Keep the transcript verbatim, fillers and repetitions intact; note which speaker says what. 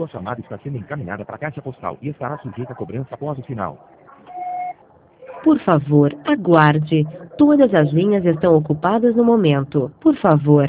Speaker 1: Sua chamada está sendo encaminhada para a caixa postal e estará sujeita a cobrança após o sinal.
Speaker 2: Por favor, aguarde. Todas as linhas estão ocupadas no momento. Por favor,